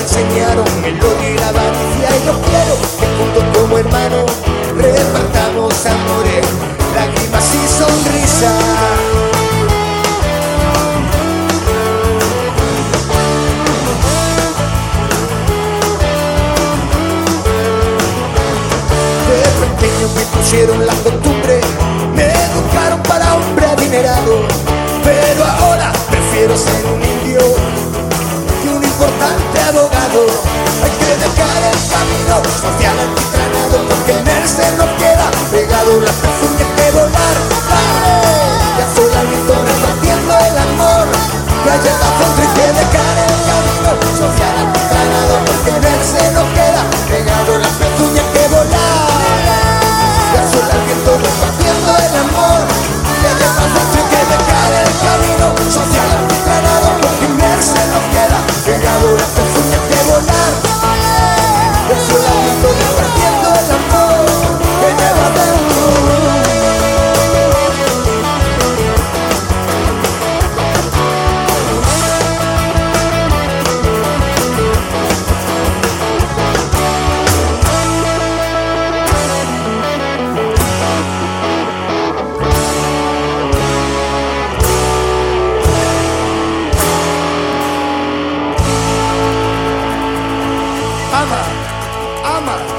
enseñaron el odio y la avaricia. Y yo quiero que juntos como hermanos repartamos amores, lágrimas y sonrisas. Me pusieron la costumbre, me educaron para hombre adinerado, pero ahora prefiero ser un indio que un importante abogado. Hay que dejar el camino social altitranado, porque en él se nos queda pegado la pezuña que volar. ¡Dale! Ya soy al viento repartiendo el amor, que haya la contra. Hay que dejar el camino social altitranado, porque en él se nos queda pegado la pezuña que volar. Repartiendo el amor, que de más hay que dejar el camino social altitranado, porque en él se nos queda pegado la pezuña que volar. Yo solamente repartiendo el amor que lleva dentro. Ama, ama.